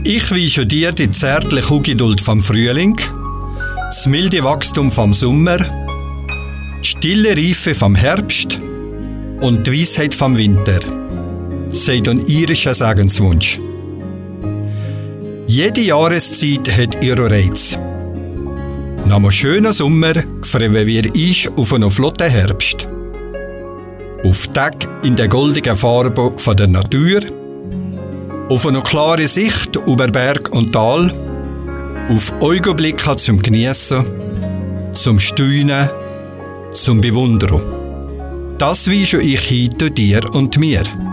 Ich wünsche dir die zärtliche Ungeduld vom Frühling, das milde Wachstum vom Sommer, die stille Reife vom Herbst und die Weisheit vom Winter, sagt ein irischer Segenswunsch. Jede Jahreszeit hat ihren Reiz. Nach einem schönen Sommer freuen wir uns auf einen flotten Herbst. Auf Tage in der goldigen Farbe von der Natur, auf eine klare Sicht über Berg und Tal, auf Augenblicke zum Genießen, zum Staunen, zum Bewundern. Das wünsche ich heute dir und mir.